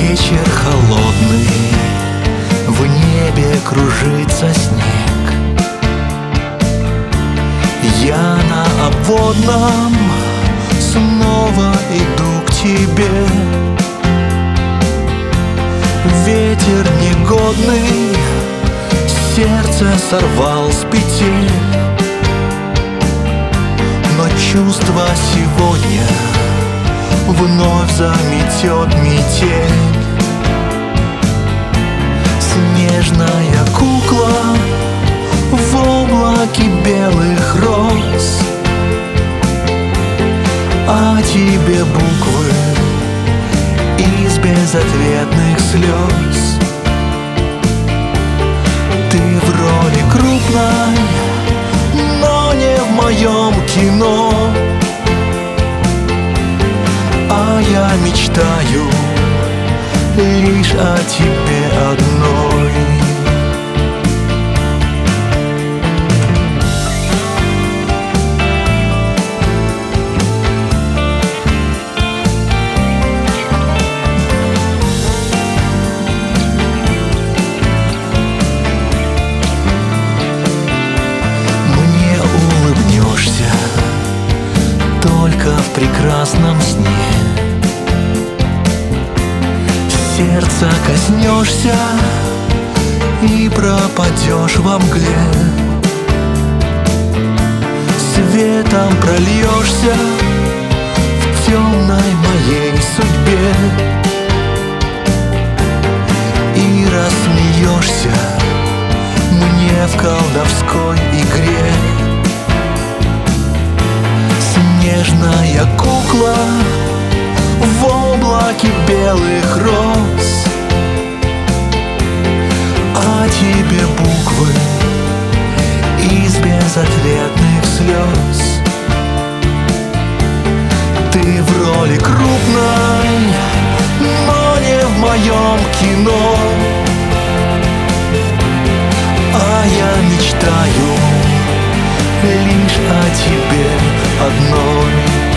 Вечер холодный, в небе кружится снег. Я на обводном снова иду к тебе. Ветер негодный сердце сорвал с петель, но чувство сегодня вновь заметет метель. Снежная кукла в облаке белых роз, а тебе буквы из безответных слез. Ты в роли крупной, но не в моем кино, а я мечтаю лишь о тебе одной. Мне улыбнешься только в прекрасном сне. Сердца коснешься и пропадешь во мгле. Светом прольешься в темной моей судьбе и рассмеешься мне в колдовской игре. Снежная кукла в облаке белых роз, а тебе буквы из безответных слез. Ты в роли крупной, но не в моем кино, а я мечтаю лишь о тебе одной.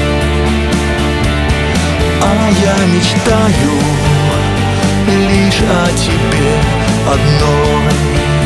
А я мечтаю лишь о тебе одной.